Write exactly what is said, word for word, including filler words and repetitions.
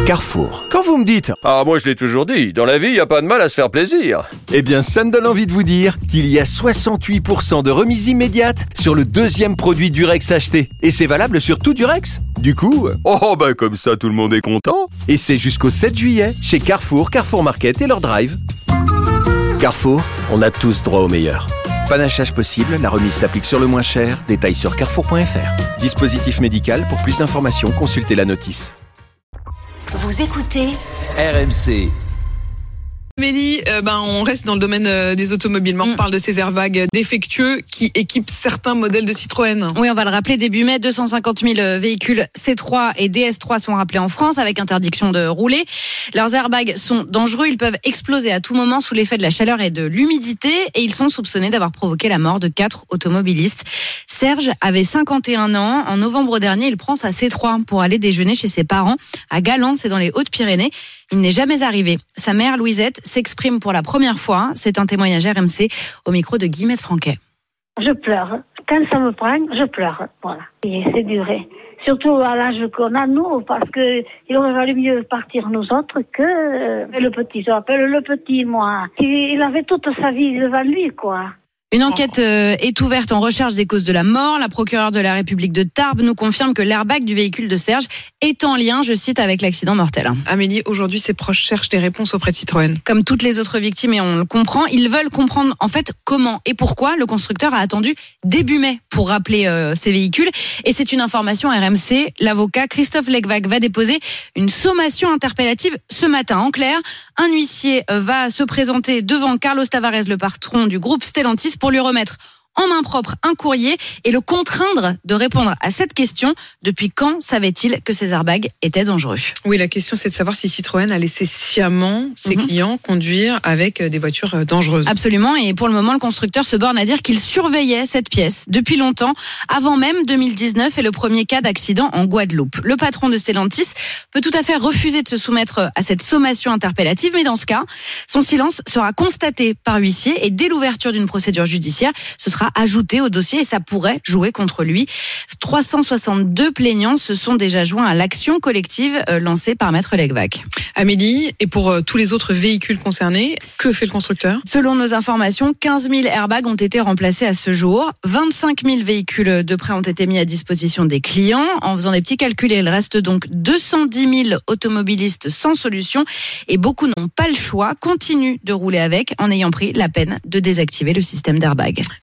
Carrefour. Quand vous me dites « Ah, moi je l'ai toujours dit, dans la vie, il n'y a pas de mal à se faire plaisir », eh bien ça me donne envie de vous dire qu'il y a soixante-huit pour cent de remise immédiate sur le deuxième produit Durex acheté. Et c'est valable sur tout Durex. Du coup, oh bah comme ça tout le monde est content. Et c'est jusqu'au sept juillet chez Carrefour, Carrefour Market et leur drive. Carrefour, on a tous droit au meilleur. Panachage possible, la remise s'applique sur le moins cher. Détails sur carrefour point f r. Dispositif médical, pour plus d'informations, consultez la notice. Vous écoutez R M C. Amélie, euh, ben, on reste dans le domaine euh, des automobiles. Mais on Mm. parle de ces airbags défectueux qui équipent certains modèles de Citroën. Oui, on va le rappeler, début mai, deux cent cinquante mille véhicules C trois et D S trois sont rappelés en France avec interdiction de rouler. Leurs airbags sont dangereux, ils peuvent exploser à tout moment sous l'effet de la chaleur et de l'humidité et ils sont soupçonnés d'avoir provoqué la mort de quatre automobilistes. Serge avait cinquante et un ans. En novembre dernier, il prend sa C trois pour aller déjeuner chez ses parents à Galande, c'est dans les Hautes-Pyrénées. Il n'est jamais arrivé. Sa mère, Louisette, s'exprime pour la première fois. C'est un témoignage R M C au micro de Guillemette Franquet. Je pleure. Quand ça me prend, je pleure. Voilà. Et c'est duré. Surtout à l'âge qu'on a, nous, parce que il aurait valu mieux partir nous autres que euh, le petit. Je rappelle le petit, moi. Il, il avait toute sa vie devant lui, quoi. Une enquête euh, est ouverte en recherche des causes de la mort. La procureure de la République de Tarbes nous confirme que l'airbag du véhicule de Serge est en lien, je cite, avec l'accident mortel. Amélie, aujourd'hui, ses proches cherchent des réponses auprès de Citroën. Comme toutes les autres victimes, et on le comprend, ils veulent comprendre en fait comment et pourquoi le constructeur a attendu début mai pour rappeler euh, ces véhicules. Et c'est une information R M C. L'avocat Christophe Legvac va déposer une sommation interpellative ce matin. En clair, un huissier va se présenter devant Carlos Tavares, le patron du groupe Stellantis, pour lui remettre en main propre un courrier et le contraindre de répondre à cette question. Depuis quand savait-il que ces airbags étaient dangereux ? Oui, la question, c'est de savoir si Citroën a laissé sciemment ses Mhm. clients conduire avec des voitures dangereuses. Absolument, et pour le moment, le constructeur se borne à dire qu'il surveillait cette pièce depuis longtemps, avant même deux mille dix-neuf et le premier cas d'accident en Guadeloupe. Le patron de Stellantis peut tout à fait refuser de se soumettre à cette sommation interpellative, mais dans ce cas, son silence sera constaté par huissier et dès l'ouverture d'une procédure judiciaire, ce sera ajouté au dossier et ça pourrait jouer contre lui. trois cent soixante-deux plaignants se sont déjà joints à l'action collective euh, lancée par Maître Legvac. Amélie, et pour euh, tous les autres véhicules concernés, que fait le constructeur ? Selon nos informations, quinze mille airbags ont été remplacés à ce jour. vingt-cinq mille véhicules de prêt ont été mis à disposition des clients. En faisant des petits calculs, il reste donc deux cent dix mille automobilistes sans solution et beaucoup n'ont pas le choix, continuent de rouler avec en ayant pris la peine de désactiver le système d'airbag.